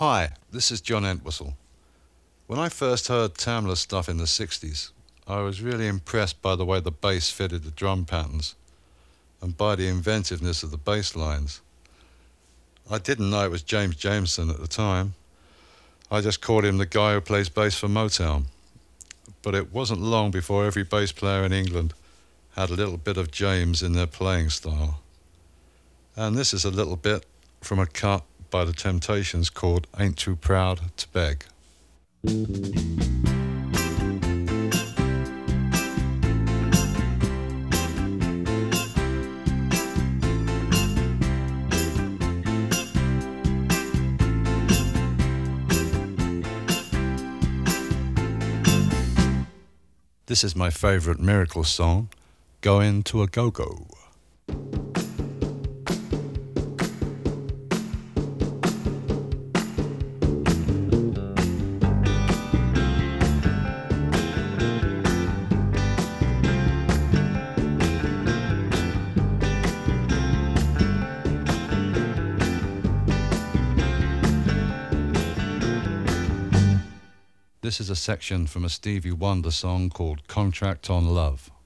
Hi, this is John Entwistle. When I first heard Tamla stuff in the 60s, I was really impressed by the way the bass fitted the drum patterns and by the inventiveness of the bass lines. I didn't know it was James Jameson at the time. I just called him the guy who plays bass for Motown. But it wasn't long before every bass player in England had a little bit of James in their playing style. And this is a little bit from a cut by the Temptations called Ain't Too Proud to Beg. This is my favorite Miracle song, Goin' to a Go-Go. This is a section from a Stevie Wonder song called Contract on Love.